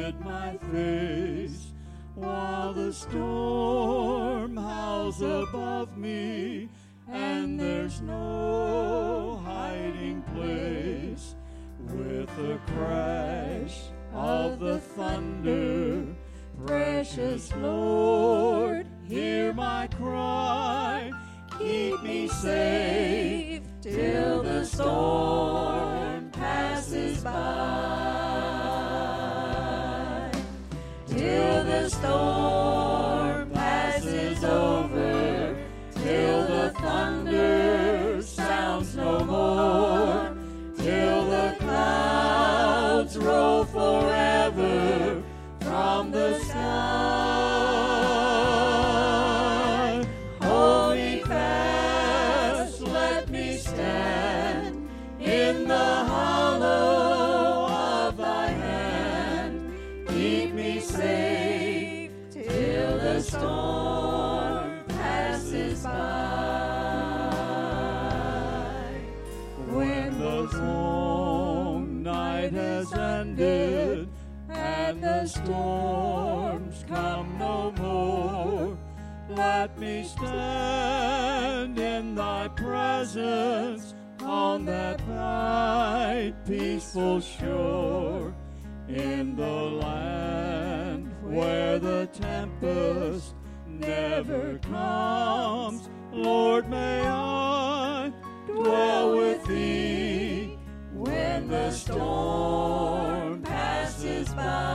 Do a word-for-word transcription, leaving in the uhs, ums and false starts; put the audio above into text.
hid my face, while the storm howls above me, and there's no hiding place. With the crash of the thunder, precious Lord, hear my cry. Keep me safe till the storm passes by. Till the storm passes over, till the thunder sounds no more, till the clouds roll forever from the sky. Hold me fast, let me stand in the hollow of thy hand. Keep me safe till the storm passes by. When the long night has ended and the storms come no more, let me stand in thy presence on that bright, peaceful shore, in the land where the tempest never comes. Lord, may I dwell with thee when the storm passes by.